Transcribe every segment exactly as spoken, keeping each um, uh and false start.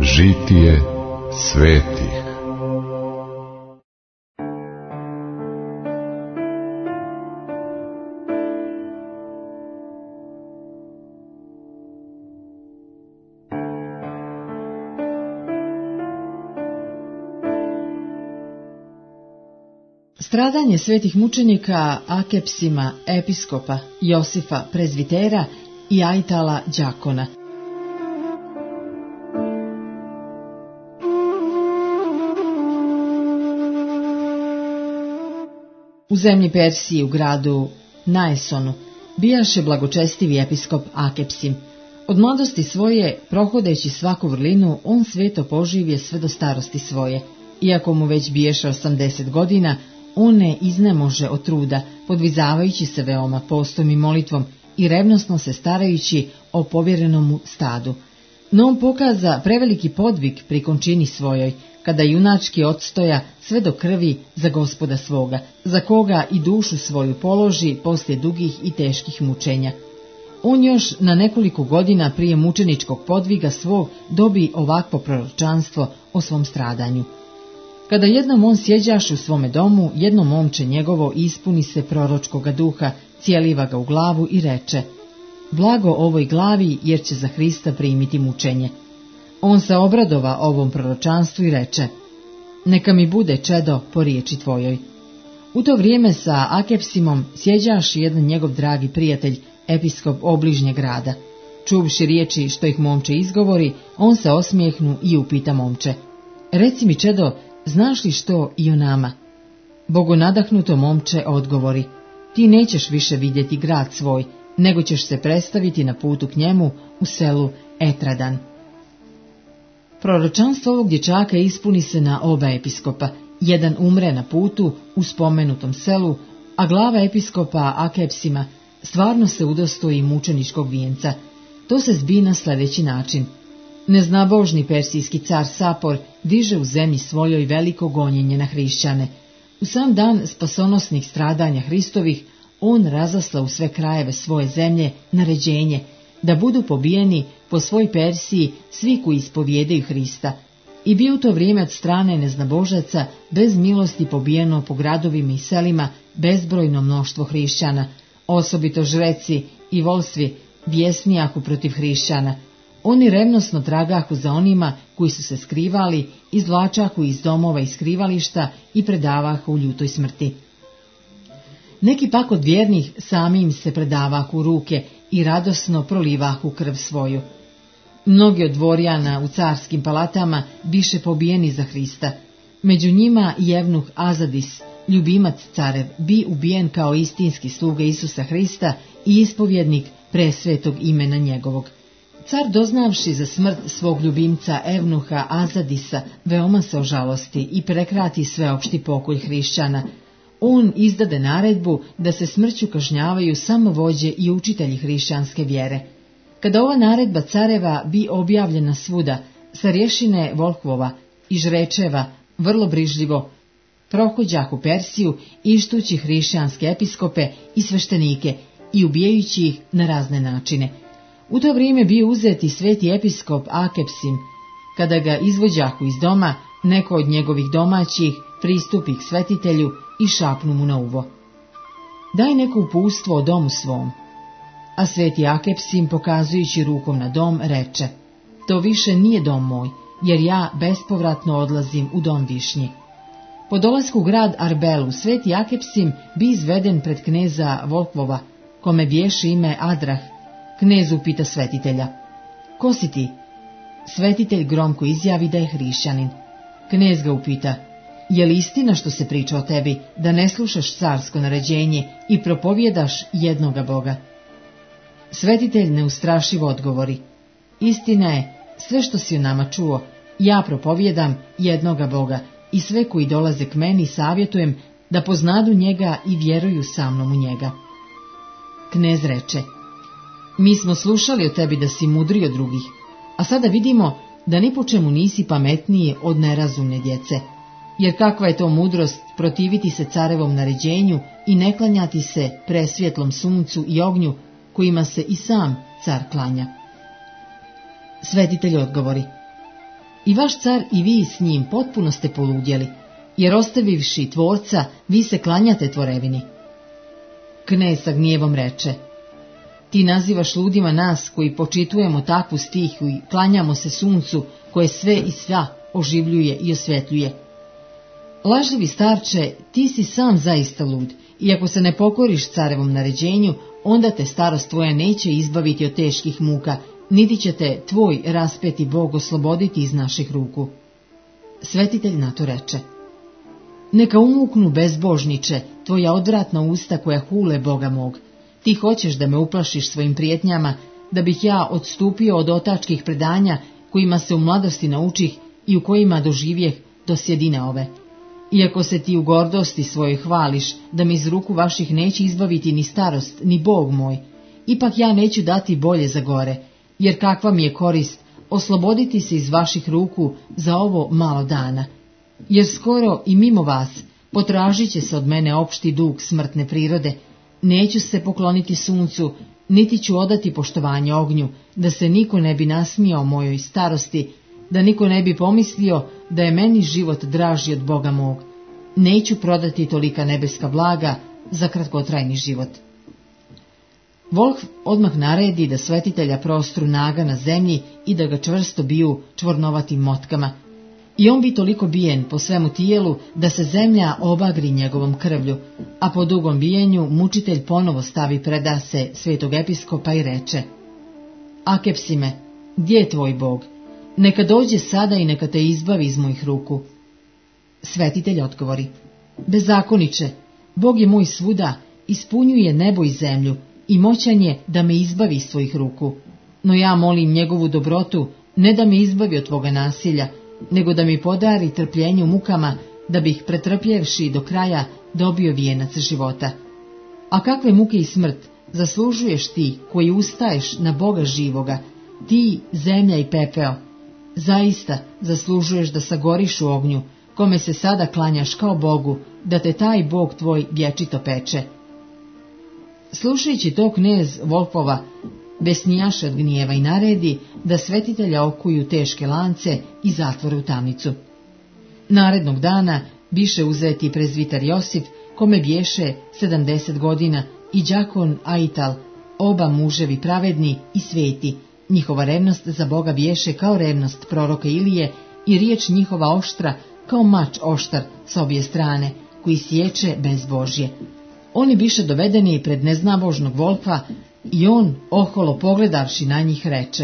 Žitije svetih. Stradanje svetih mučenika Akepsima, episkopa, Josifa, prezvitera i Ajtala, đakona. U zemlji Persiji, u gradu Naesonu, bijaše blagočestivi episkop Akepsim. Od mladosti svoje, prohodeći svaku vrlinu, on sveto poživje sve do starosti svoje. Iako mu već biješe osamdeset godina, on ne iznemože od truda, podvizavajući se veoma postom i molitvom i revnosno se starajući o povjerenom mu stadu. No on pokaza preveliki podvig pri končini svojoj, kada junački odstoja sve do krvi za Gospoda svoga, za koga i dušu svoju položi poslije dugih i teških mučenja. On još na nekoliko godina prije mučeničkog podviga svog dobi ovakvo proročanstvo o svom stradanju. Kada jednom on sjeđaš u svome domu, jedno momče njegovo ispuni se proročkoga duha, cijeliva ga u glavu i reče: blago ovoj glavi, jer će za Hrista primiti mučenje. On se obradova ovom proročanstvu i reče: neka mi bude čedo po riječi tvojoj. U to vrijeme sa Akepsimom sjeđaš jedan njegov dragi prijatelj, episkop obližnjeg grada. Čuvši riječi što ih momče izgovori, on se osmijehnu i upita momče: reci mi, čedo, znaš li što i o nama? Bogonadahnuto momče odgovori: ti nećeš više vidjeti grad svoj, nego ćeš se predstaviti na putu k njemu u selu Etradan. Proročanstvo ovog dječaka ispuni se na oba episkopa. Jedan umre na putu u spomenutom selu, a glava episkopa Akepsima stvarno se udostoji mučeničkog vijenca. To se zbi na sljedeći način. Neznabožni persijski car Sapor diže u zemlji svojoj veliko gonjenje na hrišćane. U sam dan spasonosnih stradanja Hristovih on razasla u sve krajeve svoje zemlje naređenje da budu pobijeni po svoj Persiji svi koji ispovjedaju Hrista, i bi u to vrijeme od strane neznabožaca bez milosti pobijeno po gradovima i selima bezbrojno mnoštvo hrišćana, osobito žreci i volsvi bjesnijahu protiv hrišćana. Oni revnosno tragahu za onima koji su se skrivali, izvlačahu iz domova i skrivališta i predavahu u ljutoj smrti. Neki pak od vjernih sami im se predavahu u ruke i radosno prolivahu krv svoju. Mnogi od dvorjana u carskim palatama biše pobijeni za Hrista. Među njima i Evnuh Azadis, ljubimac carev, bi ubijen kao istinski sluga Isusa Hrista i ispovjednik presvetog imena njegovog. Car, doznavši za smrt svog ljubimca Evnuha Azadisa, veoma se ožalosti i prekrati sveopšti pokolj hrišćana. On izdade naredbu da se smrću kažnjavaju samo vođe i učitelji hrišćanske vjere. Kada ova naredba careva bi objavljena svuda, starješine Volhvova i žrečeva vrlo brižljivo prohođahu Persiju, ištući hrišćanske episkope i sveštenike i ubijajući ih na razne načine. U to vrijeme bio uzeti sveti episkop Akepsim. Kada ga izvođahu iz doma, neko od njegovih domaćih pristupi k svetitelju i šapnu mu na uvo: daj neko upustvo o domu svom. A sveti Akepsim, pokazujući rukom na dom, reče: to više nije dom moj, jer ja bespovratno odlazim u dom višnji. Po dolasku u grad Arbelu, sveti Akepsim bi izveden pred kneza Volhvova, kome bješe ime Adrah. Knez upita svetitelja: ko si ti? Svetitelj gromko izjavi da je hrišćanin. Knez ga upita: je li istina što se priča o tebi, da ne slušaš carsko naređenje i propovjedaš jednoga Boga? Svetitelj neustrašivo odgovori: istina je, sve što si o nama čuo, ja propovjedam jednoga Boga, i sve koji dolaze k meni savjetujem da poznadu njega i vjeruju sa mnom u njega. Knez reče: mi smo slušali o tebi da si mudri od drugih, a sada vidimo da ni po čemu nisi pametniji od nerazumne djece. Jer kakva je to mudrost protiviti se carevom naređenju i ne klanjati se presvjetlom suncu i ognju, kojima se i sam car klanja? Svetitelj odgovori: I vaš car i vi s njim potpuno ste poludjeli, jer ostavivši tvorca, vi se klanjate tvorevini. Knez sa gnjevom reče: ti nazivaš ludima nas koji počitujemo takvu stihu i klanjamo se suncu koje sve i sva oživljuje i osvetljuje. Lažljivi starče, ti si sam zaista lud, i ako se ne pokoriš carevom naređenju, onda te starost tvoja neće izbaviti od teških muka, niti će te tvoj raspeti Bog osloboditi iz naših ruku. Svetitelj na to reče: neka umuknu bezbožniče tvoja odvratna usta koja hule Boga mog. Ti hoćeš da me uplašiš svojim prijetnjama, da bih ja odstupio od otačkih predanja kojima se u mladosti naučih i u kojima doživjeh do sjedine ove. Iako se ti u gordosti svojoj hvališ da mi iz ruku vaših neće izbaviti ni starost, ni Bog moj, ipak ja neću dati bolje za gore, jer kakva mi je korist osloboditi se iz vaših ruku za ovo malo dana. Jer skoro i mimo vas potražit će se od mene opšti dug smrtne prirode, neću se pokloniti suncu, niti ću odati poštovanje ognju, da se niko ne bi nasmijao mojoj starosti, da niko ne bi pomislio da je meni život draži od Boga mog. Neću prodati tolika nebeska blaga za kratkotrajni život. Volf odmah naredi da svetitelja prostru naga na zemlji i da ga čvrsto biju čvornovatim motkama. I on bi toliko bijen po svemu tijelu da se zemlja obagri njegovom krvlju, a po dugom bijenju mučitelj ponovo stavi predase svetog episkopa i reče: Akepsime, gdje je tvoj Bog? Neka dođe sada i neka te izbavi iz mojih ruku. Svetitelj odgovori: Bezakoniče, Bog je moj svuda, ispunjuje nebo i zemlju i moćan je da me izbavi iz svojih ruku. No ja molim njegovu dobrotu, ne da me izbavi od tvoga nasilja, nego da mi podari trpljenje u mukama, da bih pretrpljevši do kraja dobio vijenac života. A kakve muke i smrt zaslužuješ ti koji ustaješ na Boga živoga, ti, zemlja i pepeo? Zaista zaslužuješ da sagoriš u ognju, kome se sada klanjaš kao Bogu, da te taj Bog tvoj vječito peče. Slušajući to, knez Volfova besnijaše od gnjeva i naredi da svetitelja okuju teške lance i zatvore u tamnicu. Narednog dana biše uzeti prezvitar Josif, kome bješe sedamdeset godina, i đakon Aital, oba muževi pravedni i sveti. Njihova revnost za Boga bješe kao revnost proroka Ilije i riječ njihova oštra kao mač oštar s obje strane, koji sječe bezbožje. Oni biše dovedeni pred neznabožnog Volfa i on, oholo pogledavši na njih, reče: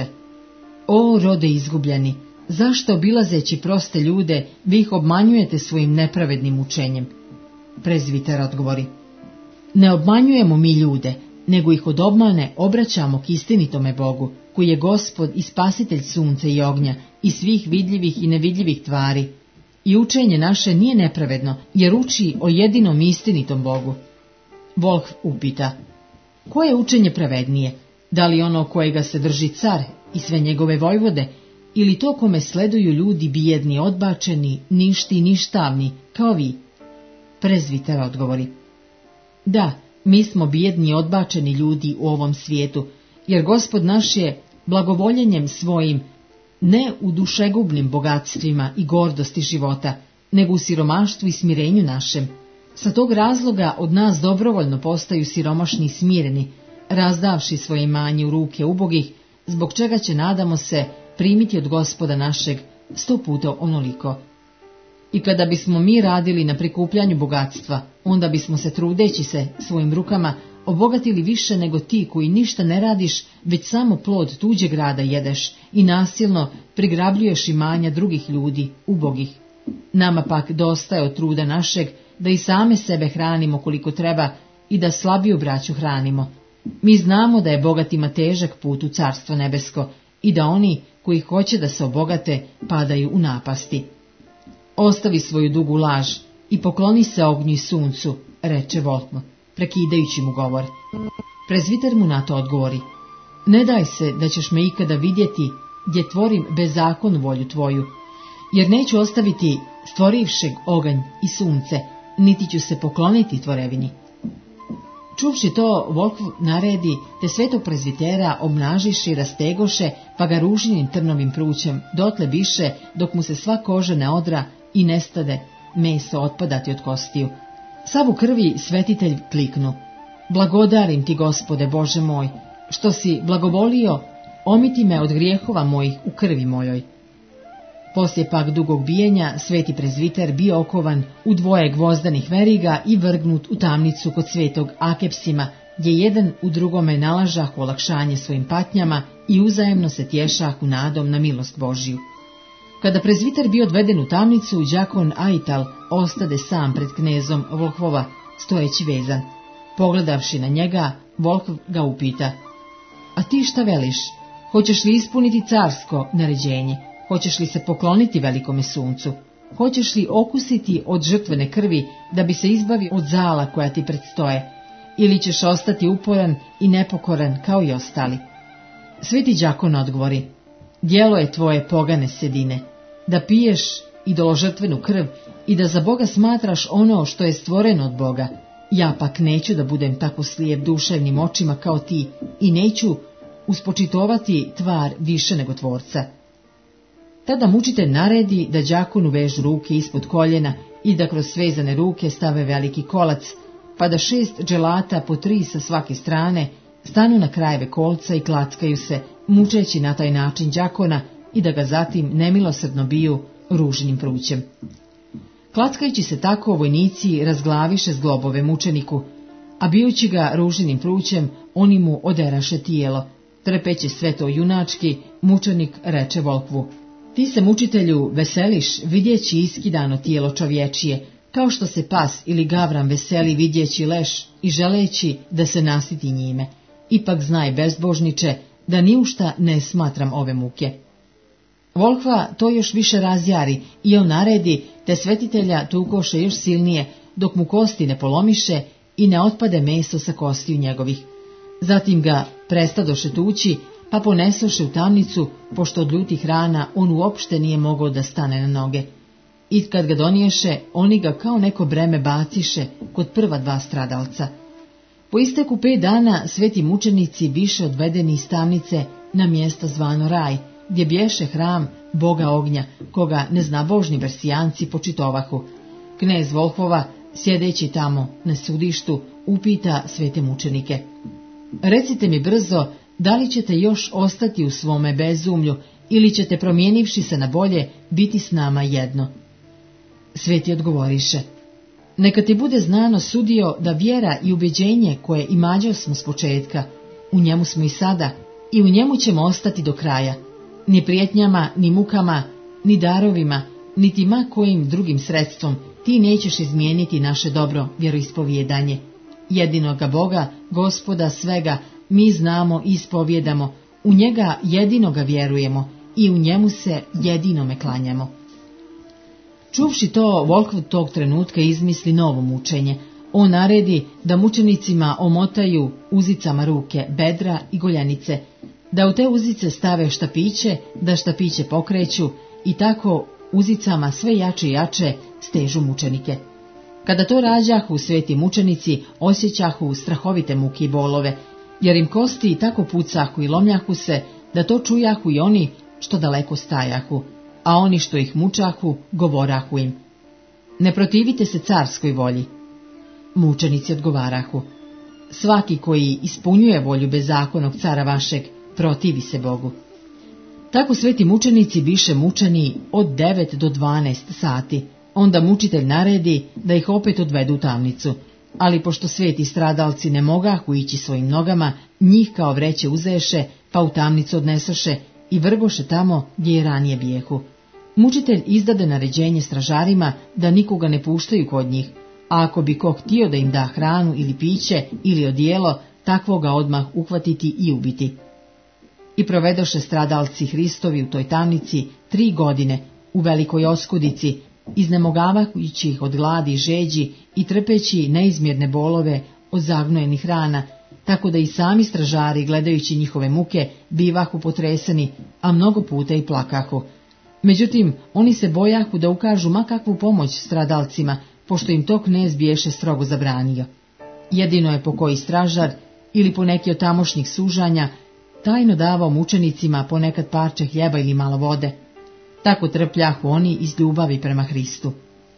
O rode izgubljeni, zašto obilazeći proste ljude vi ih obmanjujete svojim nepravednim učenjem? Prezviter odgovori: Ne obmanjujemo mi ljude, nego ih od obmane obraćamo k istinitome Bogu, koji je Gospod i spasitelj sunca i ognja i svih vidljivih i nevidljivih tvari. I učenje naše nije nepravedno, jer uči o jedinom istinitom Bogu. Volf upita: Koje je učenje pravednije? Da li ono kojega se drži car i sve njegove vojvode, ili to kome sleduju ljudi bijedni, odbačeni, ništi i ništavni, kao vi? Prezviter odgovori: Da, mi smo bijedni i odbačeni ljudi u ovom svijetu, jer Gospod naš je blagovoljenjem svojim, ne u dušegubnim bogatstvima i gordosti života, nego u siromaštvu i smirenju našem. Sa tog razloga od nas dobrovoljno postaju siromašni i smireni, razdavši svoje imanje u ruke ubogih, zbog čega će, nadamo se, primiti od Gospoda našeg sto puta onoliko. I kada bismo mi radili na prikupljanju bogatstva, onda bismo se, trudeći se svojim rukama, obogatili više nego ti koji ništa ne radiš, već samo plod tuđeg rada jedeš i nasilno prigrabljuješ imanja drugih ljudi, ubogih. Nama pak dosta je od truda našeg da i same sebe hranimo koliko treba i da slabiju braću hranimo. Mi znamo da je bogatima težak put u Carstvo nebesko i da oni koji hoće da se obogate padaju u napasti. Ostavi svoju dugu laž i pokloni se ognju i suncu, reče Volfmo, prekidajući mu govor. Prezviter mu na to odgovori: Ne daj se da ćeš me ikada vidjeti gdje tvorim bezakon volju tvoju, jer neću ostaviti stvorivšeg oganj i sunce, niti ću se pokloniti tvorevini. Čuvši to, Volkv naredi, te svetog prezvitera obnažiše i rastegoše, pa ga ružinim trnovim prućem dotle biše, dok mu se sva koža ne odra i nestade meso otpadati od kostiju. Sav u krvi svetitelj kliknu: Blagodarim ti, Gospode Bože moj, što si blagovolio omiti me od grijehova mojih u krvi mojoj. Poslije pak dugog bijenja sveti prezviter bio okovan u dvoje gvozdanih veriga i vrgnut u tamnicu kod svetog Akepsima, gdje jedan u drugome nalažah olakšanje svojim patnjama i uzajemno se tješah u nadom na milost Božiju. Kada prezviter bio odveden u tamnicu, đakon Aital ostade sam pred knezom Volkvova, stojeći vezan. Pogledavši na njega, Volkv ga upita: A ti šta veliš? Hoćeš li ispuniti carsko naređenje? Hoćeš li se pokloniti velikome suncu? Hoćeš li okusiti od žrtvene krvi da bi se izbavio od zala koja ti predstoje? Ili ćeš ostati uporan i nepokoran kao i ostali? Sveti đakon odgovori: Djelo je tvoje pogane sedine, da piješ idoložrtvenu krv i da za Boga smatraš ono što je stvoreno od Boga. Ja pak neću da budem tako slijep duševnim očima kao ti i neću uspočitovati tvar više nego tvorca. Tada mučitelj naredi da đakonu vežu ruke ispod koljena i da kroz svezane ruke stave veliki kolac, pa da šest dželata po tri sa svake strane stanu na krajeve kolca i klackaju se, mučeći na taj način đakona, i da ga zatim nemilosrdno biju ružinim prućem. Klackajući se tako, vojnici razglaviše zglobove mučeniku, a bijući ga ružinim prućem, oni mu oderaše tijelo. Trpeći sve to junački, mučenik reče Volkvu: Ti se, mučitelju, veseliš vidjeći iskidano tijelo čovječije, kao što se pas ili gavran veseli vidjeći leš i želeći da se nasiti njime. Ipak znaj, bezbožniče, da ni u šta ne smatram ove muke. Volkva to još više razjari i on naredi, te svetitelja tukoše još silnije, dok mu kosti ne polomiše i ne otpade meso sa kostiju njegovih. Zatim ga prestadoše tući, pa ponesoše u tamnicu, pošto od ljutih rana on uopšte nije mogao da stane na noge. I kad ga doniješe, oni ga kao neko breme baciše kod prva dva stradalca. Po isteku pet dana sveti mučenici biše odvedeni iz tamnice na mjesto zvano Raj, gdje bješe hram Boga ognja, koga neznabožni Bersijanci počitovahu. Knez Volkvova, sjedeći tamo na sudištu, upita svete mučenike: Recite mi brzo, da li ćete još ostati u svome bezumlju ili ćete, promijenivši se na bolje, biti s nama jedno? Sveti odgovoriše: Neka ti bude znano, sudio, da vjera i ubeđenje koje imađao smo s početka, u njemu smo i sada i u njemu ćemo ostati do kraja. Ni prijetnjama, ni mukama, ni darovima, niti ma kojim drugim sredstvom ti nećeš izmijeniti naše dobro vjeroispovjedanje. Jedinoga Boga, Gospoda svega, mi znamo i ispovjedamo, u njega jedinoga vjerujemo i u njemu se jedinome klanjamo. Čuvši to, Volkv tog trenutka izmisli novo mučenje. On naredi da mučenicima omotaju uzicama ruke, bedra i goljenice, da u te uzice stave štapiće, da štapiće pokreću i tako uzicama sve jače i jače stežu mučenike. Kada to rađahu, sveti mučenici osjećahu strahovite muke i bolove, jer im kosti tako pucahu i lomljahu se, da to čujahu i oni što daleko stajahu, a oni što ih mučahu govorahu im: Ne protivite se carskoj volji. Mučenici odgovarahu: Svaki koji ispunjuje volju bezakonog cara vašeg, protivi se Bogu. Tako sveti mučenici biše mučeni od devet do dvanaest sati. Onda mučitelj naredi da ih opet odvedu u tamnicu, ali pošto sveti stradalci ne mogahu ići svojim nogama, njih kao vreće uzeše, pa u tamnicu odnesoše i vrgoše tamo gdje je ranije bijehu. Mučitelj izdade naređenje stražarima da nikoga ne puštaju kod njih, a ako bi ko htio da im da hranu ili piće ili odijelo, takvoga odmah uhvatiti i ubiti. I provedoše stradalci Hristovi u toj tamnici tri godine u velikoj oskudici, iznemogavajući ih od gladi i žeđi i trpeći neizmjerne bolove od zagnojenih rana, tako da i sami stražari, gledajući njihove muke, bivahu potreseni, a mnogo puta i plakahu. Međutim, oni se bojahu da ukažu makakvu pomoć stradalcima, pošto im to knez biješe strogo zabranio. Jedino je po koji stražar ili po neki od tamošnjih sužanja tajno davao mučenicima ponekad parče hljeba ili malo vode. Tako trpljahu oni iz ljubavi prema Hristu.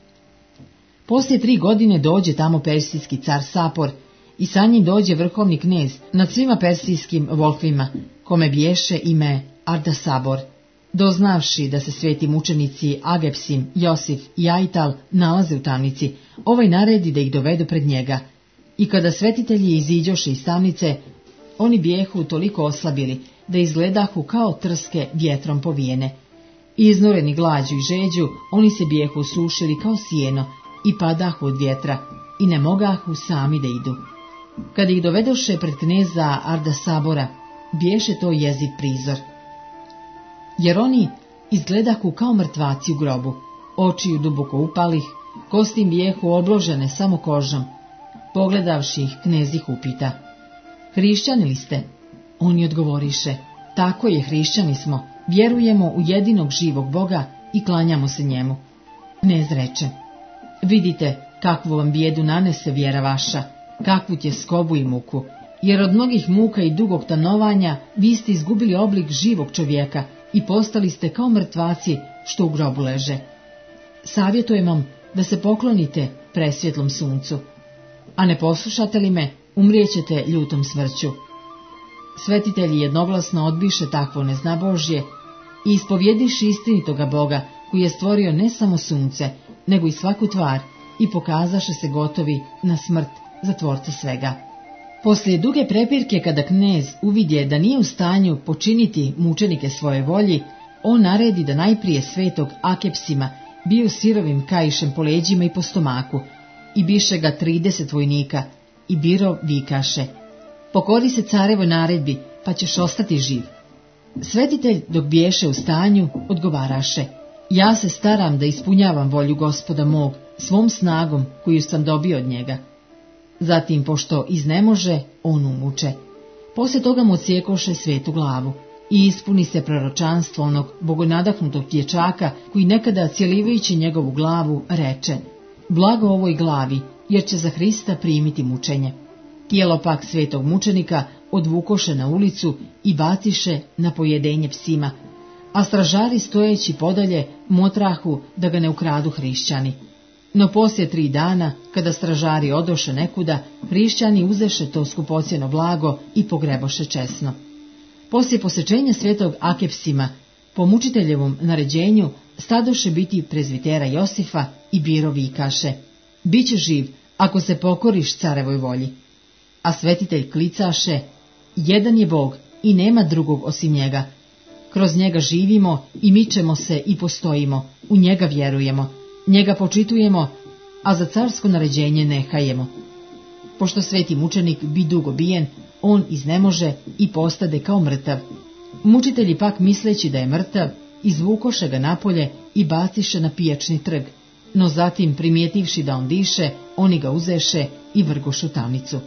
Poslije tri godine dođe tamo persijski car Sapor i sa njim dođe vrhovni knez nad svima persijskim volfima, kome biješe ime Ardasabor. Doznavši da se sveti mučenici Agepsim, Josif i Aital nalaze u tamnici, ovaj naredi da ih dovedu pred njega. I kada svetitelji iziđoše iz tamnice, oni bijehu toliko oslabili da izgledahu kao trske vjetrom povijene. Iznureni glađu i žeđu, oni se bijehu sušili kao sjeno i padahu od vjetra i ne mogahu sami da idu. Kad ih dovedoše pred kneza Ardasabora, biješe to jeziv prizor. Jer oni izgledahu kao mrtvaci u grobu, očiju duboko upalih, kosti im bijehu obložene samo kožom. Pogledavši ih, knez ih upita: Hrišćani li ste? Oni odgovoriše: Tako je, hrišćani smo, vjerujemo u jedinog živog Boga i klanjamo se njemu. Knez reče: Vidite kakvu vam bijedu nanese vjera vaša, kakvu tjeskobu i muku, jer od mnogih muka i dugog tanovanja vi ste izgubili oblik živog čovjeka i postali ste kao mrtvaci što u grobu leže. Savjetujem vam da se poklonite presvjetlom suncu, a ne poslušate li me, umrijećete ljutom smrću. Svetitelji jednoglasno odbiše takvo neznabožje i ispovjediši istinitoga Boga, koji je stvorio ne samo sunce, nego i svaku tvar, i pokazaše se gotovi na smrt za tvorca svega. Poslije duge prepirke, kada knez uvidje da nije u stanju počiniti mučenike svoje volji, on naredi da najprije svetog Akepsima biju sirovim kaišem po leđima i po stomaku, i biše ga trideset vojnika, i biro vikaše: Pokori se carevoj naredbi, pa ćeš ostati živ. Svetitelj, dok biješe u stanju, odgovaraše: Ja se staram da ispunjavam volju Gospoda mog svom snagom koju sam dobio od njega. Zatim, pošto iznemože, on umuče. Poslije toga mu odsjekoše svetu glavu i ispuni se proročanstvo onog bogonadahnutog dječaka koji nekada cijelivajući njegovu glavu reče: Blago ovoj glavi, jer će za Hrista primiti mučenje. Tijelo pak svetog mučenika odvukoše na ulicu i baciše na pojedenje psima, a stražari stojeći podalje motrahu da ga ne ukradu hrišćani. No poslije tri dana, kada stražari odoše nekuda, hrišćani uzeše to skupocjeno blago i pogreboše česno. Poslije posečenja svetog Akepsima, po mučiteljevom naređenju, stadoše biti prezvitera Josifa i biro vikaše: Biće živ ako se pokoriš carevoj volji. A svetitelj klicaše: Jedan je Bog i nema drugog osim njega. Kroz njega živimo i mičemo se i postojimo, u njega vjerujemo, njega počitujemo, a za carsko naređenje ne hajemo. Pošto sveti mučenik bi dugo bijen, on iznemože i postade kao mrtav. Mučitelji pak, misleći da je mrtav, izvukoše ga napolje i baciše na pijačni trg, no zatim, primijetivši da on diše, oni ga uzeše i vrgoše u tamnicu.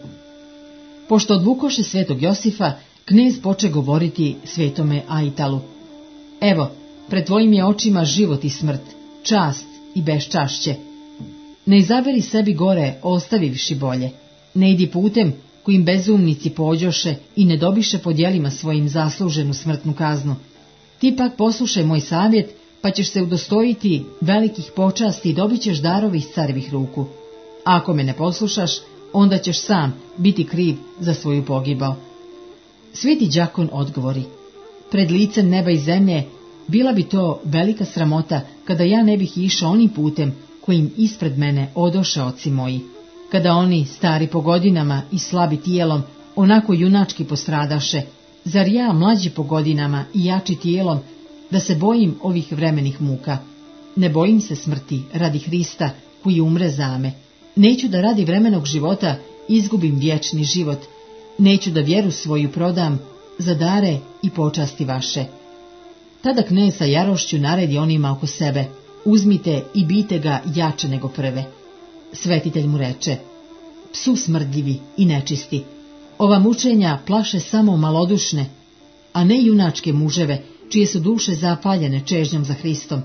Pošto odvukoše svetog Josifa, knez poče govoriti svetome Aitalu: Evo, pred tvojim je očima život i smrt, čast i beščašće. Ne izaberi sebi gore, ostavivši bolje. Ne idi putem kojim bezumnici pođoše i ne dobiše po djelima svojim zasluženu smrtnu kaznu. Ti pak poslušaj moj savjet, pa ćeš se udostojiti velikih počasti i dobit ćeš darovi iz carevih ruku. A ako me ne poslušaš, onda ćeš sam biti kriv za svoju pogibao. Sveti đakon odgovori: Pred licem neba i zemlje bila bi to velika sramota kada ja ne bih išao onim putem kojim ispred mene odoše oci moji, kada oni, stari po godinama i slabi tijelom, onako junački postradaše. Zar ja, mlađi po godinama i jači tijelom, da se bojim ovih vremenih muka? Ne bojim se smrti radi Hrista koji umre za me. Neću da radi vremenog života izgubim vječni život. Neću da vjeru svoju prodam za dare i počasti vaše. Tada knez sa jarošću naredi onima oko sebe: Uzmite i bijte ga jače nego prve. Svetitelj mu reče: Psu smrdljivi i nečisti, ova mučenja plaše samo malodušne, a ne junačke muževe, čije su duše zapaljene čežnjom za Hristom.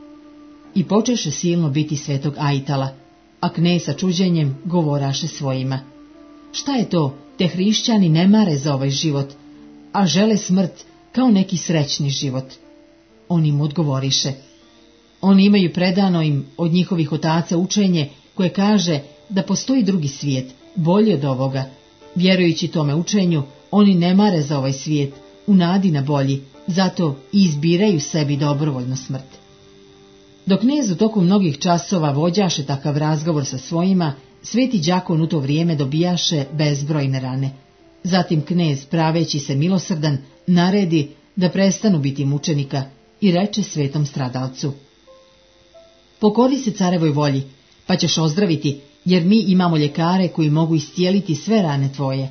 I počeše silno biti svetog Aitala, a knez sa čuđenjem govoraše svojima: šta je to, te hrišćani ne mare za ovaj život, a žele smrt kao neki srećni život? On im odgovoriše. Oni imaju predano im od njihovih otaca učenje koje kaže da postoji drugi svijet, bolji od ovoga. Vjerujući tome učenju, oni ne mare za ovaj svijet, u nadi na bolji, zato i izbiraju sebi dobrovoljno smrt. Dok knez u toku mnogih časova vođaše takav razgovor sa svojima, sveti đakon u to vrijeme dobijaše bezbrojne rane. Zatim knez, praveći se milosrdan, naredi da prestanu biti mučenika i reče svetom stradalcu: pokori se carevoj volji, pa ćeš ozdraviti, jer mi imamo ljekare koji mogu iscijeliti sve rane tvoje.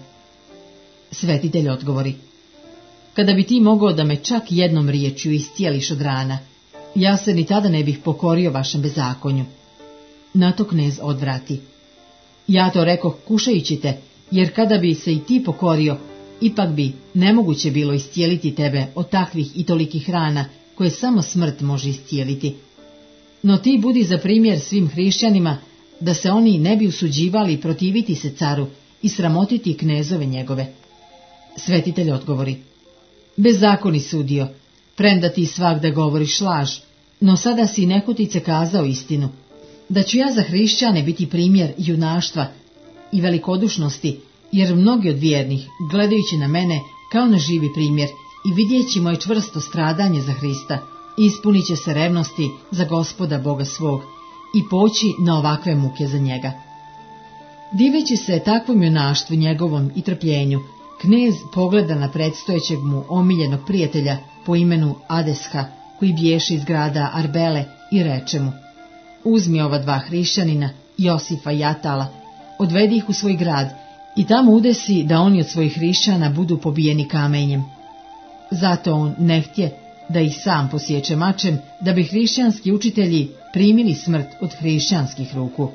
Svetitelj odgovori: kada bi ti mogao da me čak jednom riječju iscijeliš od rana, ja se ni tada ne bih pokorio vašem bezakonju. Na to knez odvrati: ja to rekoh kušajući te, jer kada bi se i ti pokorio, ipak bi nemoguće bilo iscijeliti tebe od takvih i tolikih rana, koje samo smrt može iscijeliti. No ti budi za primjer svim hrišćanima, da se oni ne bi usuđivali protiviti se caru i sramotiti knezove njegove. Svetitelj odgovori: bezzakoni sudio, premda ti svagda govoriš laž, no sada si nehotice kazao istinu, da ću ja za hrišćane biti primjer junaštva i velikodušnosti, jer mnogi od vjernih, gledajući na mene kao na živi primjer i vidjeći moje čvrsto stradanje za Hrista, ispunit će se revnosti za Gospoda Boga svog i poći na ovakve muke za njega. Diveći se takvom junaštvu njegovom i trpljenju, knez pogleda na predstojećeg mu omiljenog prijatelja po imenu Adesha, koji bješe iz grada Arbele, i reče mu: uzmi ova dva hrišćanina, Josifa i Atala, odvedi ih u svoj grad i tamo udesi da oni od svojih hrišćana budu pobijeni kamenjem. Zato on ne htje da ih sam posječe mačem, da bi hrišćanski učitelji primili smrt od hrišćanskih ruku.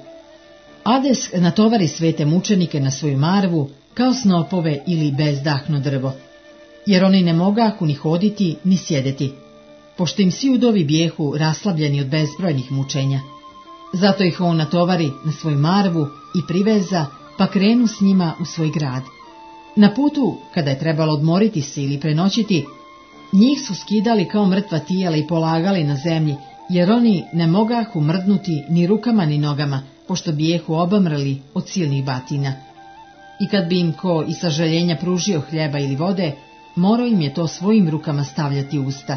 Ades natovari svete mučenike na svoju marvu kao snopove ili bezdahno drvo, jer oni ne mogahu ni hoditi ni sjedeti, pošto im svi udovi bijehu raslabljeni od bezbrojnih mučenja. Zato ih on natovari na svoju marvu i priveza, pa krenu s njima u svoj grad. Na putu, kada je trebalo odmoriti se ili prenoćiti, njih su skidali kao mrtva tijela i polagali na zemlji, jer oni ne mogahu mrdnuti ni rukama ni nogama, pošto bijehu obamrli od silnih batina. I kad bi im ko iz sažaljenja pružio hljeba ili vode, morao im je to svojim rukama stavljati u usta.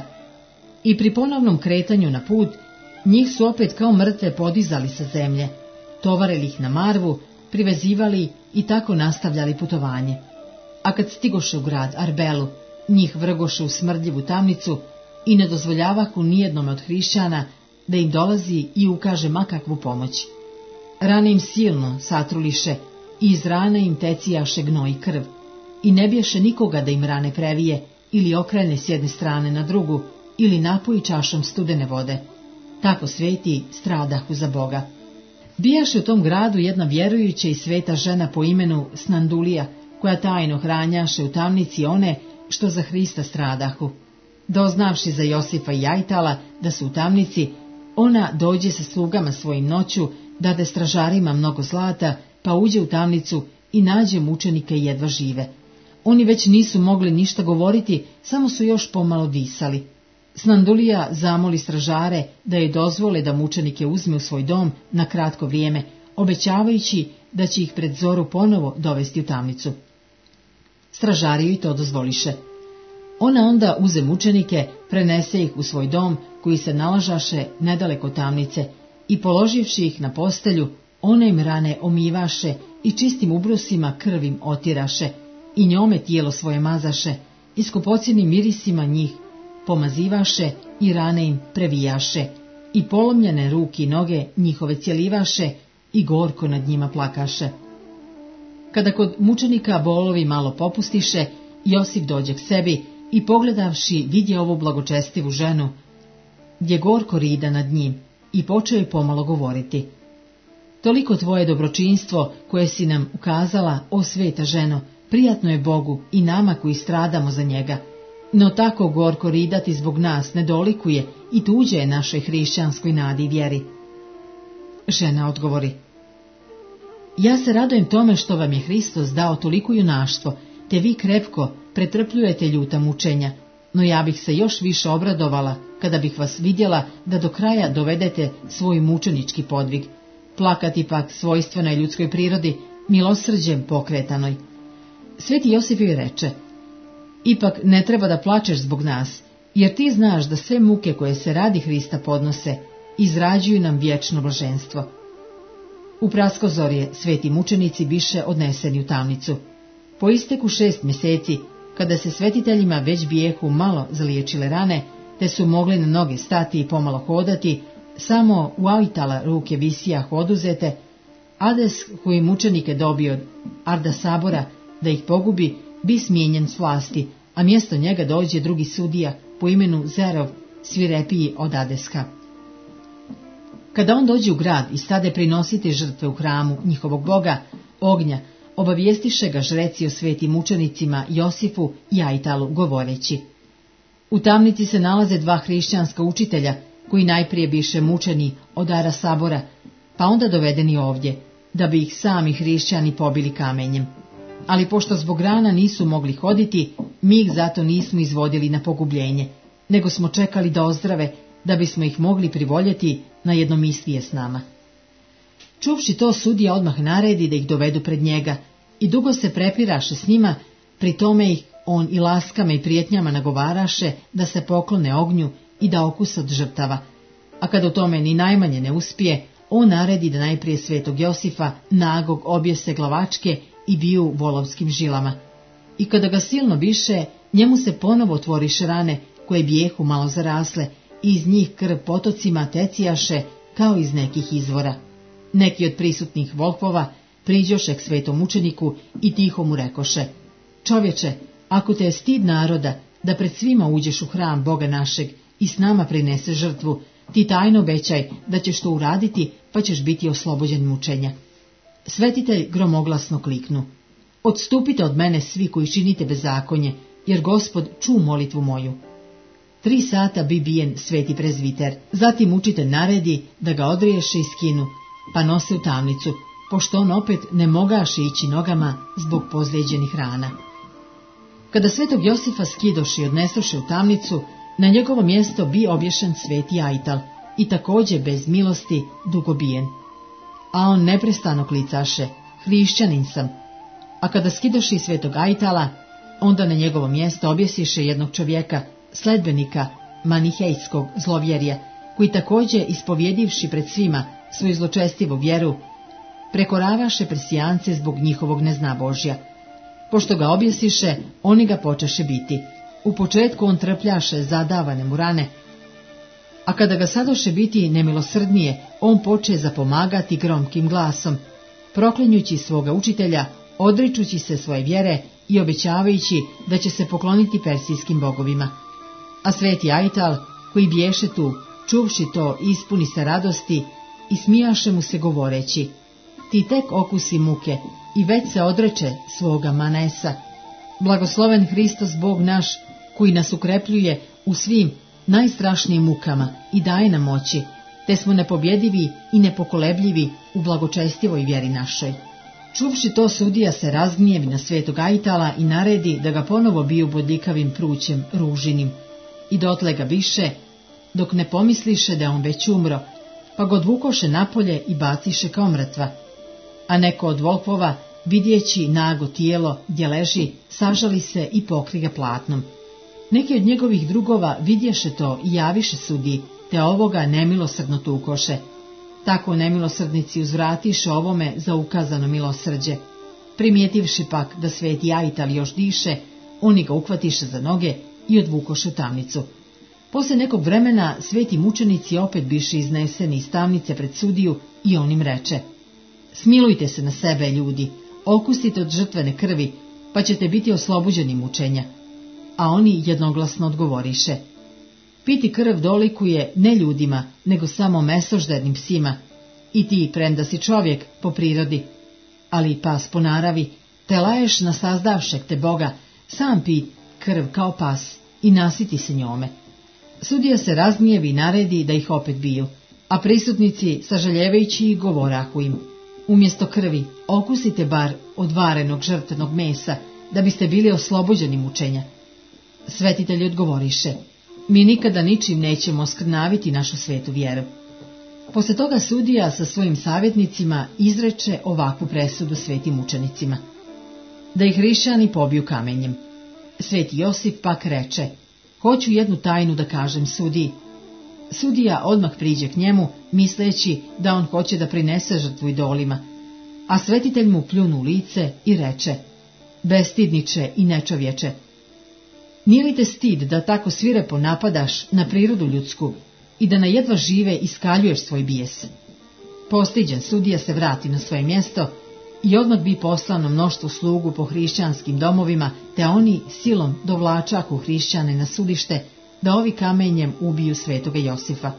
I pri ponovnom kretanju na put, njih su opet kao mrtve podizali sa zemlje, tovarili ih na marvu, privezivali i tako nastavljali putovanje. A kad stigoše u grad Arbelu, njih vrgoše u smrdljivu tamnicu i ne dozvoljavahu nijednome od hrišćana da im dolazi i ukaže makakvu pomoć. Rane im silno satruliše i iz rane im tecijaše gnoj i krv, i ne bješe nikoga da im rane previje ili okrene s jedne strane na drugu ili napoji čašom studene vode. Tako sveti stradahu za Boga. Bijaše u tom gradu jedna vjerujuća i sveta žena po imenu Snandulija, koja tajno hranjaše u tamnici one što za Hrista stradahu. Doznavši za Josifa i Ajtala da su u tamnici, ona dođe sa slugama svojim noću, dade stražarima mnogo zlata, pa uđe u tamnicu i nađe mučenike jedva žive. Oni već nisu mogli ništa govoriti, samo su još pomalo disali. Snandulija zamoli stražare da joj dozvole da mučenike uzme u svoj dom na kratko vrijeme, obećavajući da će ih pred zoru ponovo dovesti u tamnicu. Stražari joj to dozvoliše. Ona onda uze mučenike, prenese ih u svoj dom koji se nalažaše nedaleko tamnice i položivši ih na postelju, ona im rane omivaše i čistim ubrusima krvim otiraše i njome tijelo svoje mazaše i skupocijenim mirisima njih pomazivaše i rane im previjaše i polomljene ruke i noge njihove cjelivaše i gorko nad njima plakaše. Kada kod mučenika bolovi malo popustiše, Josip dođe k sebi i pogledavši vidje ovu blagočestivu ženu, gdje gorko rida nad njim, i počeo je pomalo govoriti: toliko tvoje dobročinstvo koje si nam ukazala, o sveta ženo, prijatno je Bogu i nama koji stradamo za njega, no tako gorko ridati zbog nas ne dolikuje i tuđe je našoj hrišćanskoj nadi i vjeri. Žena odgovori: Ja se radujem tome što vam je Hristos dao toliko junaštvo, te vi krepko pretrpljujete ljuta mučenja, no ja bih se još više obradovala kada bih vas vidjela da do kraja dovedete svoj mučenički podvig. Plakati pak svojstvenoj ljudskoj prirodi, milosrđem pokretanoj. Sveti Josif joj reče: ipak ne treba da plačeš zbog nas, jer ti znaš da sve muke koje se radi Hrista podnose, izrađuju nam vječno blaženstvo. U praskozorje sveti mučenici biše odneseni u tamnicu. Po isteku šest mjeseci, kada se svetiteljima već bijehu malo zaliječile rane, te su mogli na noge stati i pomalo hodati, samo u Aitala ruke visijah oduzete, Ades, koji mučenike dobio od Ardasabora da ih pogubi, bi smijenjen s vlasti, a mjesto njega dođe drugi sudija po imenu Zerov, svirepiji od Adeska. Kada on dođe u grad i stade prinositi žrtve u hramu njihovog boga, ognja, obavijestiše ga žreci o svetim mučenicima Josifu i Aitalu, govoreći: u tamnici se nalaze dva hrišćanska učitelja, koji najprije biše mučeni od Arasabora, pa onda dovedeni ovdje, da bi ih sami hrišćani pobili kamenjem. Ali pošto zbog rana nisu mogli hoditi, mi ih zato nismo izvodili na pogubljenje, nego smo čekali da ozdrave, da bismo ih mogli privoljeti na jednomislije s nama. Čuvši to, sudija odmah naredi da ih dovedu pred njega i dugo se prepiraše s njima, pri tome ih on i laskama i prijetnjama nagovaraše da se poklone ognju i da okuse od žrtava, a kad u tome ni najmanje ne uspije, on naredi da najprije svetog Josifa nagog objese glavačke i biju volovskim žilama. I kada ga silno biše, njemu se ponovo otvoriše rane koje bijehu malo zarasle i iz njih krv potocima tecijaše kao iz nekih izvora. Neki od prisutnih volkova priđoše k svetom mučeniku i tiho mu rekoše: čovječe, ako te je stid naroda da pred svima uđeš u hram Boga našeg i s nama prinese žrtvu, ti tajno obećaj da ćeš to uraditi, pa ćeš biti oslobođen mučenja. Svetitelj gromoglasno kliknu: odstupite od mene svi koji činite bezakonje, jer Gospod ču molitvu moju. Tri sata bi bijen sveti prezviter, zatim učitelj naredi da ga odriješe i skinu, pa nose u tamnicu, pošto on opet ne mogaše ići nogama zbog pozlijeđenih rana. Kada svetog Josifa skidoše i odnesoše u tamnicu, na njegovo mjesto bi obješen sveti Aital, i također bez milosti dugo bijen. A on neprestano klicaše: hrišćanin sam. A kada skidoše i svetog Aitala, onda na njegovo mjesto objesiše jednog čovjeka, sledbenika manihejskog zlovjerja, koji također, ispovjedivši pred svima svoju zločestivu vjeru, prekoravaše presijance zbog njihovog neznabožja. Pošto ga objesiše, oni ga počeše biti. U početku on trpljaše zadavane mu rane, a kada ga sadoše biti nemilosrdnije, on poče zapomagati gromkim glasom, proklinjući svoga učitelja, odričući se svoje vjere i obećavajući da će se pokloniti persijskim bogovima. A sveti Aital, koji biješe tu, čuvši to, ispuni se radosti i smijaše mu se govoreći: ti tek okusi muke i već se odreče svoga manesa. Blagosloven Hristos Bog naš, koji nas ukrepljuje u svim najstrašnijim mukama i daje nam moći, te smo nepobjedivi i nepokolebljivi u blagočestivoj vjeri našoj. Čuvši to, sudija se razgnjevi na svetog Aitala i naredi da ga ponovo biju bodljikavim prućem ružinim, i dotle ga biše, dok ne pomisliše da je on već umro, pa ga odvukoše napolje i baciše kao mrtva. A neko od volkova, vidjeći nago tijelo gdje leži, sažali se i pokri ga platnom. Neki od njegovih drugova vidješe to i javiše sudiji, te ovoga nemilosrdno tukoše. Tako nemilosrdnici uzvratiše ovome za ukazano milosrđe. Primijetivši pak da sveti Aital još diše, oni ga uhvatiše za noge i odvukoše u tamnicu. Poslije nekog vremena sveti mučenici opet biše izneseni iz tamnice pred sudiju i on im reče: smilujte se na sebe, ljudi, okusite od žrtvene krvi, pa ćete biti oslobođeni mučenja. A oni jednoglasno odgovoriše: piti krv dolikuje ne ljudima, nego samo mesoždernim psima, i ti, premda si čovjek po prirodi, ali i pas po naravi, te laješ na sazdavšeg te Boga, sam pi krv kao pas i nasiti se njome. Sudija se razgnjevi i naredi da ih opet biju, a prisutnici, sažaljevajući, govorahu im: Umjesto krvi, okusite bar od varenog žrtvenog mesa, da biste bili oslobođeni mučenja. Svetitelji odgovoriše, mi nikada ničim nećemo oskrnaviti našu svetu vjeru. Posle toga sudija sa svojim savjetnicima izreče ovakvu presudu svetim mučenicima: da ih hrišćani pobiju kamenjem. Sveti Josip pak reče, hoću jednu tajnu da kažem sudiji. Sudija odmah priđe k njemu, misleći da on hoće da prinese žrtvu idolima, a svetitelj mu pljunu u lice i reče, bestidniče i nečovječe, nije li te stid da tako svirepo napadaš na prirodu ljudsku i da na jedva žive iskaljuješ svoj bijes? Postiđen sudija se vrati na svoje mjesto i odmah bi poslano mnoštvo slugu po hrišćanskim domovima, te oni silom dovlačaku hrišćane na sudište, da ovi kamenjem ubiju svetoga Josifa.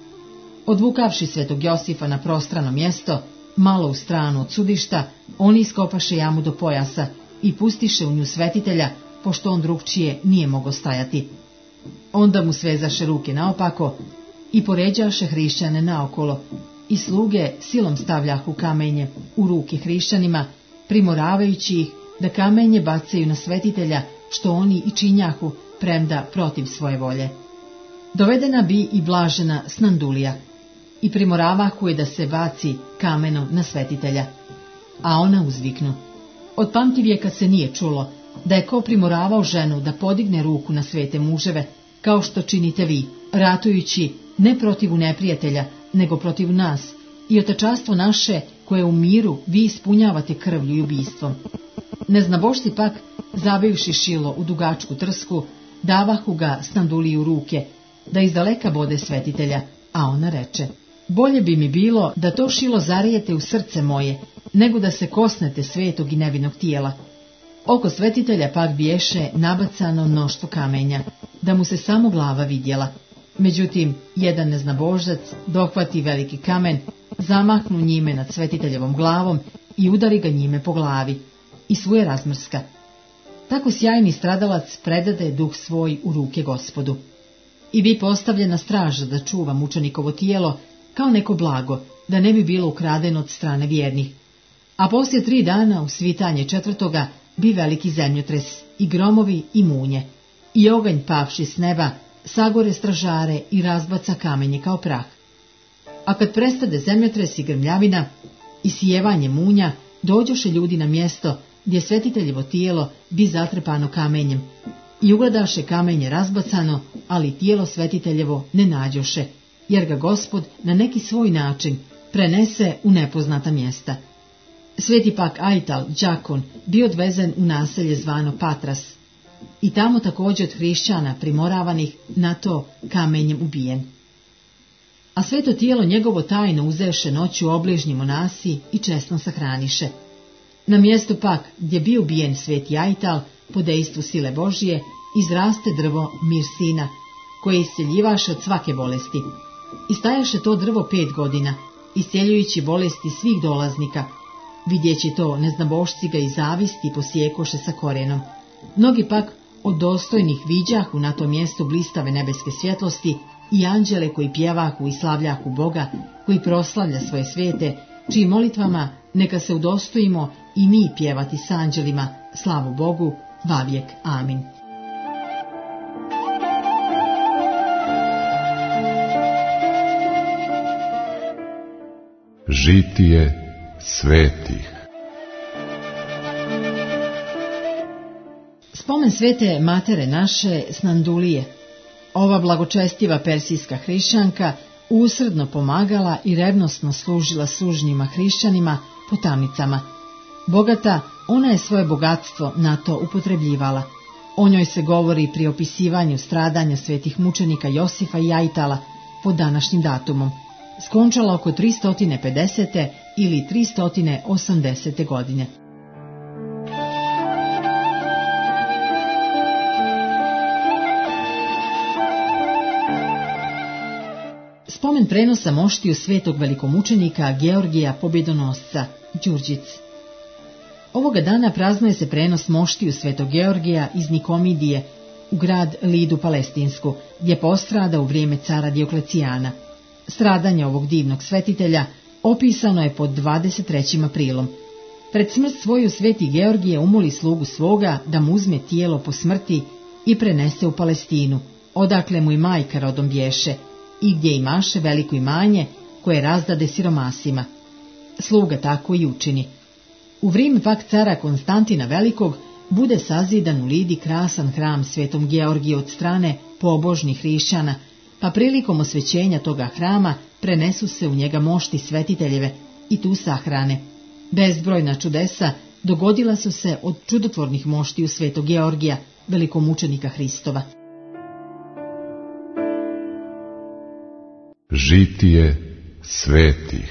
Odvukavši svetog Josifa na prostrano mjesto, malo u stranu od sudišta, oni iskopaše jamu do pojasa i pustiše u nju svetitelja, pošto on drugčije nije mogao stajati. Onda mu svezaše ruke naopako i poređaše hrišćane naokolo, i sluge silom stavljahu kamenje u ruke hrišćanima, primoravajući ih da kamenje bacaju na svetitelja, što oni i činjahu, premda protiv svoje volje. Dovedena bi i blažena Snandulija, i primoravahu je da se baci kamenom na svetitelja. A ona uzviknu, od pamtivijeka se nije čulo da je ko primoravao ženu da podigne ruku na svete muževe, kao što činite vi, ratujući ne protiv neprijatelja, nego protiv nas, i otečastvo naše, koje u miru vi ispunjavate krvlju i ubistvom. Neznabošci pak, zabivši šilo u dugačku trsku, davahu ga Snanduliji u ruke, da izdaleka bode svetitelja, a ona reče, bolje bi mi bilo da to šilo zarijete u srce moje, nego da se kosnete svetog i nevinog tijela. Oko svetitelja pak biješe nabacano mnoštvo kamenja, da mu se samo glava vidjela. Međutim, jedan neznabožac dohvati veliki kamen, zamahnu njime nad svetiteljevom glavom i udari ga njime po glavi, i svuje razmrska. Tako sjajni stradalac predade duh svoj u ruke Gospodu. I bi postavljena straža da čuva mučenikovo tijelo, kao neko blago, da ne bi bilo ukradeno od strane vjernih. A poslije tri dana, u svitanje četvrtoga, bi veliki zemljotres, i gromovi i munje, i oganj pavši s neba, sagore stražare i razbaca kamenje kao prah. A kad prestade zemljotres i grmljavina i sijevanje munja, dođoše ljudi na mjesto gdje svetiteljevo tijelo bi zatrpano kamenjem, i ugledaše kamenje razbacano, ali tijelo svetiteljevo ne nađoše, jer ga Gospod na neki svoj način prenese u nepoznata mjesta. Sveti pak Ajtal, đakon, bio odvezen u naselje zvano Patras, i tamo također od hrišćana primoravanih na to kamenjem ubijen. A sveto tijelo njegovo tajno uzeše noću obližnji monasi i česno sahraniše. Na mjestu pak, gdje bio ubijen sveti Ajtal, po dejstvu sile Božije, izraste drvo mirsina, koje isceljivaše od svake bolesti. I stajaše to drvo pet godina, isceljujući bolesti svih dolaznika. Vidjeći to, neznabošci ga i zavisti posjekoše sa korijenom. Mnogi pak od dostojnih viđahu na tom mjestu blistave nebeske svjetlosti i anđele koji pjevahu i slavljahu Boga, koji proslavlja svoje svete, čiji molitvama neka se udostojimo i mi pjevati s anđelima, slavu Bogu, vavijek. Amin. Žitije svetih. Spomen svete matere naše Snandulije. Ova blagočestiva persijska hrišćanka usredno pomagala i revnosno služila sužnjima hrišćanima po tamnicama. Bogata, ona je svoje bogatstvo na to upotrebljivala. O njoj se govori pri opisivanju stradanja svetih mučenika Josifa i Ajtala pod današnjim datumom. Skončala oko tristo pedesete ili tristo osamdesete godine. Spomen prenosa moštiju svetog velikomučenika Georgija Pobjedonosca, Đurđic. Ovoga dana praznuje se prenos moštiju svetog Georgija iz Nikomidije u grad Lidu Palestinsku, gdje postrada u vrijeme cara Dioklecijana. Stradanje ovog divnog svetitelja Opisano je pod dvadeset trećim aprilom. Pred smrt svoju sveti Georgije umoli slugu svoga da mu uzme tijelo po smrti i prenese u Palestinu, odakle mu i majka rodom bješe, i gdje imaše veliko imanje koje razdade siromasima. Sluga tako i učini. U vrijeme pak cara Konstantina Velikog bude sazidan u Lidi krasan hram svetom Georgiju od strane pobožnih hrišćana, pa prilikom osvećenja toga hrama prenesu se u njega mošti svetiteljeve i tu sahrane. Bezbrojna čudesa dogodila su se od čudotvornih moštiju svetog Georgija, velikomučenika Hristova. Žitije svetih.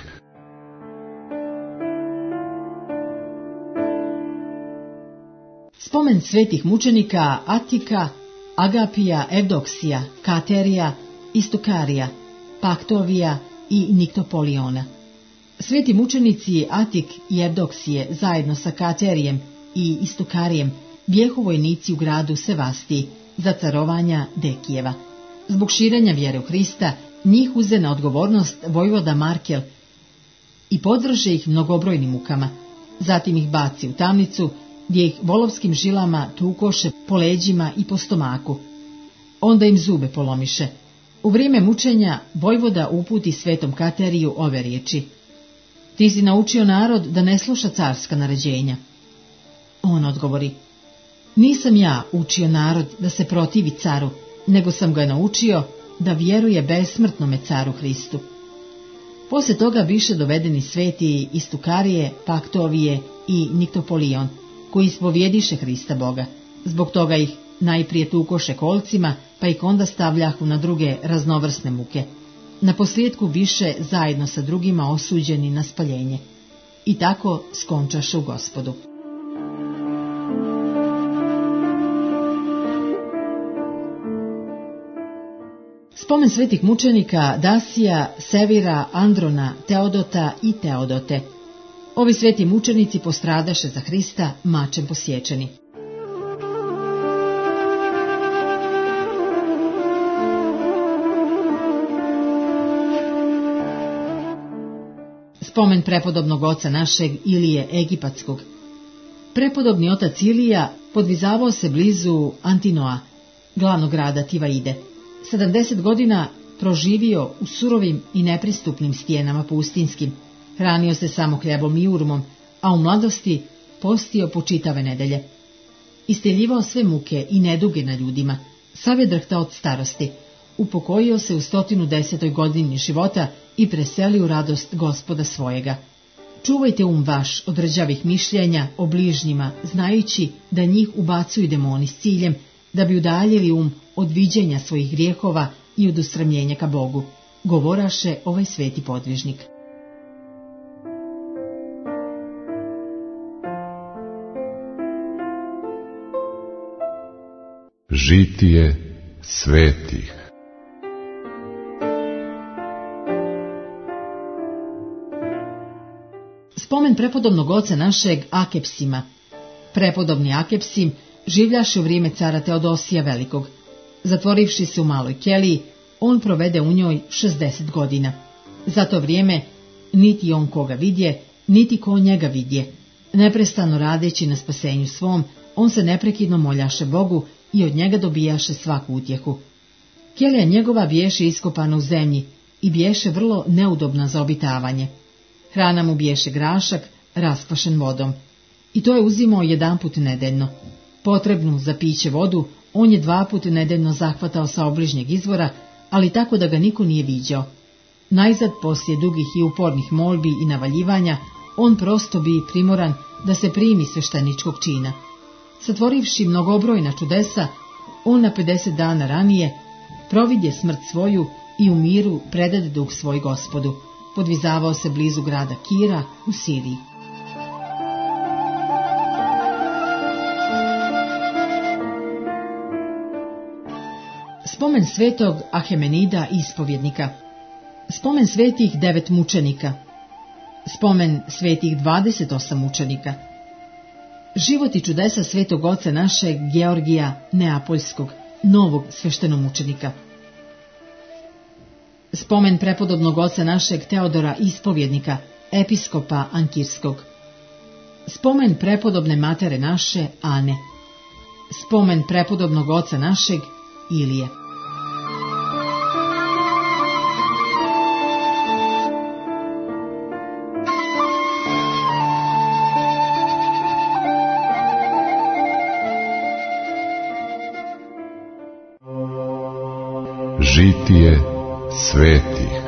Spomen svetih mučenika Atika, Agapija, Evdoksija, Katerija, Istukarija, Paktovija i Niktopoliona. Sveti mučenici Atik i Evdoksije zajedno sa Katerijem i Istukarijem bijehu vojnici u gradu Sevastiji za carovanja Dekijeva. Zbog širenja vjere u Hrista njih uze na odgovornost vojvoda Markel i podvrže ih mnogobrojnim mukama. Zatim ih baci u tamnicu gdje ih volovskim žilama tukoše po leđima i po stomaku. Onda im zube polomiše. U vrijeme mučenja vojvoda uputi svetom Kateriju ove riječi: Ti si naučio narod da ne sluša carska naređenja. On odgovori: Nisam ja učio narod da se protivi caru, nego sam ga naučio da vjeruje besmrtnome caru Hristu. Poslije toga biše dovedeni sveti Istukarije, Paktovije i Niktopolion, koji ispovjediše Hrista Boga. Zbog toga ih najprije tukoše kolcima, pa ih onda stavljahu na druge raznovrsne muke. Naposljetku biše zajedno sa drugima osuđeni na spaljenje. I tako skončaše u Gospodu. Spomen svetih mučenika Dasija, Sevira, Androna, Teodota i Teodote. Ovi sveti mučenici postradaše za Hrista mačem posječeni. Spomen prepodobnog oca našeg Ilije Egipatskog. Prepodobni otac Ilija podvizavao se blizu Antinoa, glavnog grada Tivaide. sedamdeset godina proživio u surovim i nepristupnim stijenama pustinskim. Hranio se samo hljebom i urmom, a u mladosti postio po čitave nedelje. Isteljivao sve muke i neduge na ljudima, sav je drhtao od starosti. Upokojio se u stotinu desetoj godini života i preseli u radost Gospoda svojega. Čuvajte um vaš od rđavih mišljenja o bližnjima, znajući da njih ubacuju demoni s ciljem da bi udaljili um od viđenja svojih grijehova i od usramljenja ka Bogu, govoraše ovaj sveti podvižnik. Žitije svetih. Spomen prepodobnog oca našeg Akepsima. Prepodobni Akepsim življaše u vrijeme cara Teodosija Velikog. Zatvorivši se u maloj keliji, on provede u njoj šezdeset godina. Za to vrijeme niti on koga vidje, niti ko njega vidje. Neprestano radeći na spasenju svom, on se neprekidno moljaše Bogu i od njega dobijaše svaku utjehu. Kelija njegova biješe iskopana u zemlji i biješe vrlo neudobna za obitavanje. Hrana mu biješe grašak raskvašen vodom. I to je uzimao jedanput nedeljno. Potrebnu za piće vodu on je dva put nedeljno zahvatao sa obližnjeg izvora, ali tako da ga niko nije viđao. Najzad poslije dugih i upornih molbi i navaljivanja, on prosto bi primoran da se primi svešteničkog čina. Satvorivši mnogobrojna čudesa, on na pedeset dana ranije providje smrt svoju i u miru predade duh svoj Gospodu. Podvizavao se blizu grada Kira u Siriji. Spomen svetog Ahemenida ispovjednika. Spomen svetih devet mučenika. Spomen svetih dvadeset osam mučenika. Život i čudesa svetog oca našeg Georgija Neapoljskog, novog sveštenomučenika. Spomen prepodobnog oca našeg Teodora Ispovjednika, episkopa Ankirskog. Spomen prepodobne matere naše Ane. Spomen prepodobnog oca našeg Ilije. Žitije svetih.